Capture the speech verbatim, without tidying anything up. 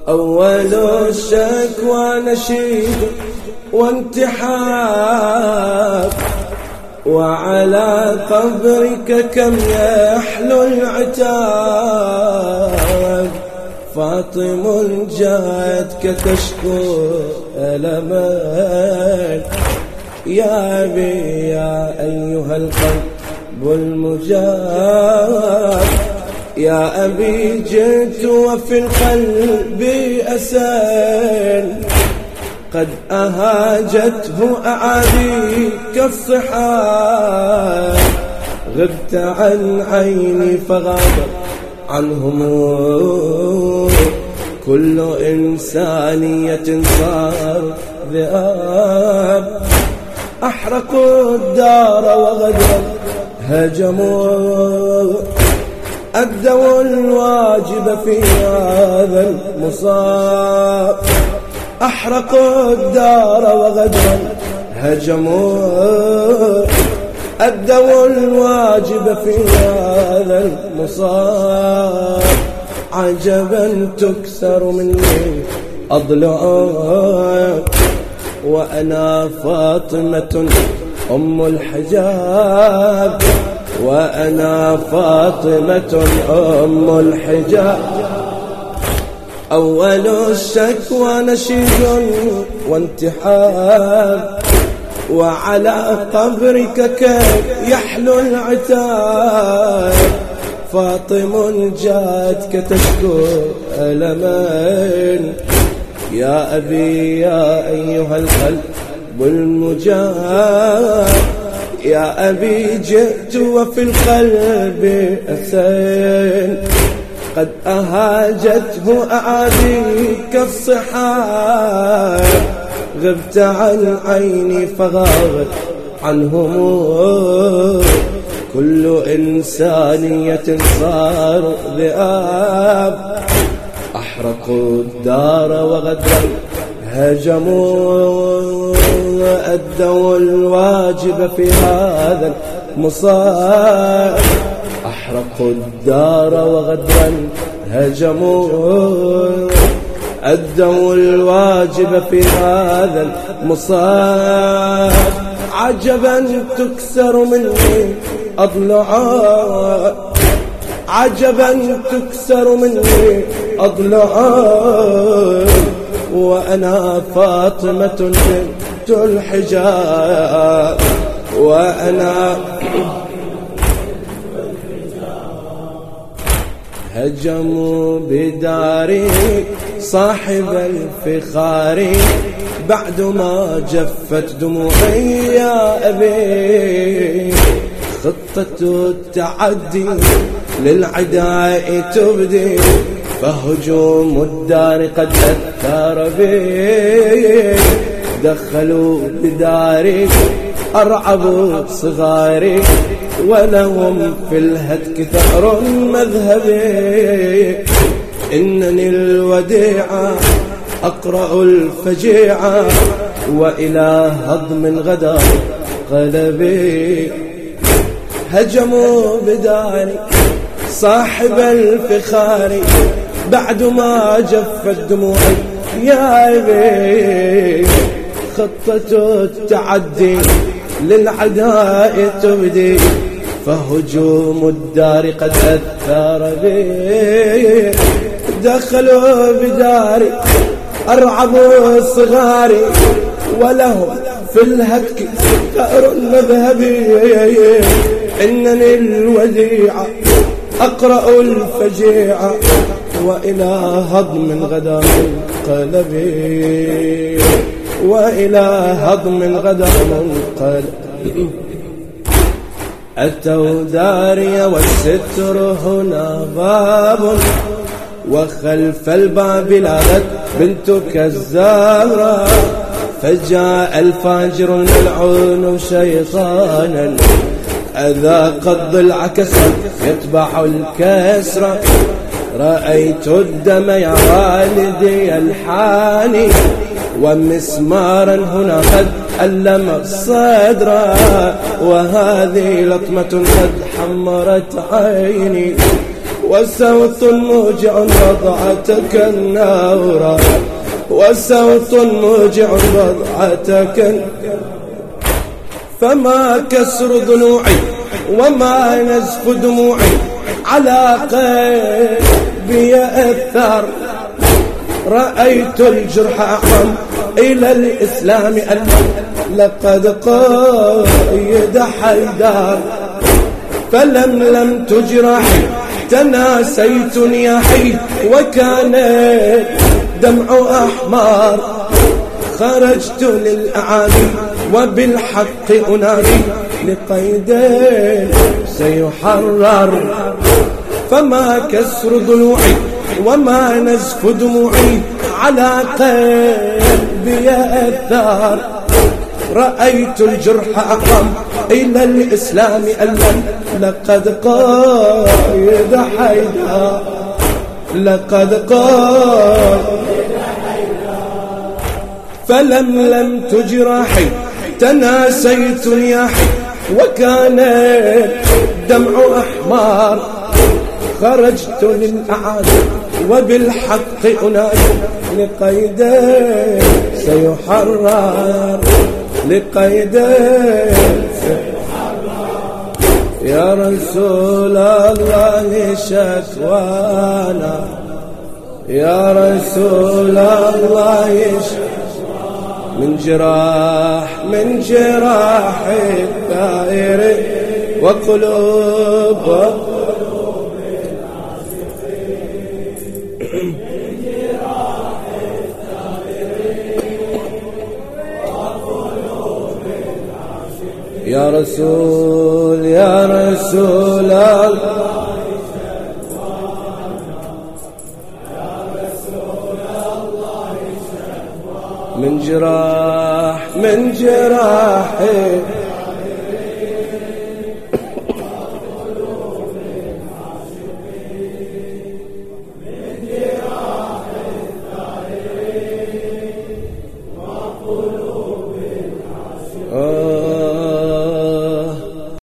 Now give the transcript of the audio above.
أول الشكوى نشيد وانتحاب، وعلى قبرك كم يحلو العتاب. فاطم جاءتك تشكو ألما، يا أبي يا أيها القلب المجاب. يا أبي جئت وفي القلب أسى، قد أهاجته أعاديك الصحاب. غبت عن عيني فغاب عنهم كل إنسانية صار ذئاب. أحرقوا الدار وغدرا هجموا، أدوا الواجب في هذا المصاب. أحرقوا الدار وغدرا هجموا، أدوا الواجب في هذا المصاب. عجبا تكسر مني أضلع، وأنا فاطمة أم الحجاب. وأنا فاطمة أم الحجاب. أول الشكوى نشيد وانتحاب، وعلى قبرك كيف يحلو العتاب. فاطم جاءتك تشكو ألما، يا أبي يا أيها القلب المجاب. يا أبي جئت وفي القلب أسى، قد أهاجته أعاديك الصحاب. غبت عن عيني فغابت عنهم كل إنسانية صار ذئاب. أحرقوا الدار وغدرا هجموا، أدوا الواجب في هذا المصاب. أحرقوا الدار وغدرا هجموا، أدوا الواجب في هذا المصاب. عجبا تكسر مني أضلعا، عجبا تكسر مني أضلعا. وأنا فاطمة بنت الحجاب. وأنا هجموا بداري صاحب الفخار، بعد ما جفت دموعي يا أبي. خطة التعدي للعداء تبدي، فهجوم الدار قد أثار بي. دخلوا بداري أرعبوا صغاري، ولهم في الهتك ثأر مذهبي. إنني الوديعة أقرأ الفجيعة، وإلى هضم غدا قلبي. هجموا بداري صاحب الفخار، بعد ما جفت دموعي يا أبي. خطة التعدي للعداء تبدي، فهجوم الدار قد أثار بي. دخلوا بداري أرعبوا صغاري، ولهم في الهتك ثأر مذهبي. إنني الوديعة أقرأ الفجيعة، وإلى هضم غدا منقلبي. وإلى هضم غدا منقلبي. أتوا داري والستر هنا باب، وخلف الباب لغت بنتك الزهراء. فجاء الفاجر الملعون شيطانا، أذاق الضلع كسرا يتبع الكسرة. رأيت الدم يا والدي الحاني، ومسمارا هنا قد ألم الصدر. وهذه لطمة قد حمرت عيني، وصوت موجع وضعتك النورة، وصوت موجع وضعتك، فما كسر ضلوعي وما نزف دموعي على قلبي أثر، رأيت الجرح أعظم إلى الإسلام أن لقد قيد حيدر، فلم لم تجرحي تناسيتني يا حي، وكان دمع أحمر، خرجت للأعالي وبالحق أنادي لقيد سيحرر، فما كسر ضلوعي وما نزف دموعي على قلبي أثر، رأيت الجرح أقام إلى الإسلام ألم، لقد قايد حيدر، لقد قايد حيدر، فلم لم تجرحي تناسيتني يا حي، وكان دمع أحمر، خرجت للأعادي وبالحق أنادي لقيد سيحرر، لقيد سيحرر، يا رسول الله شكوانا، يا رسول الله شكوانا، من جراح من جراح الدائر وقلوب يا رسول يا رسول الله من جراح من جراح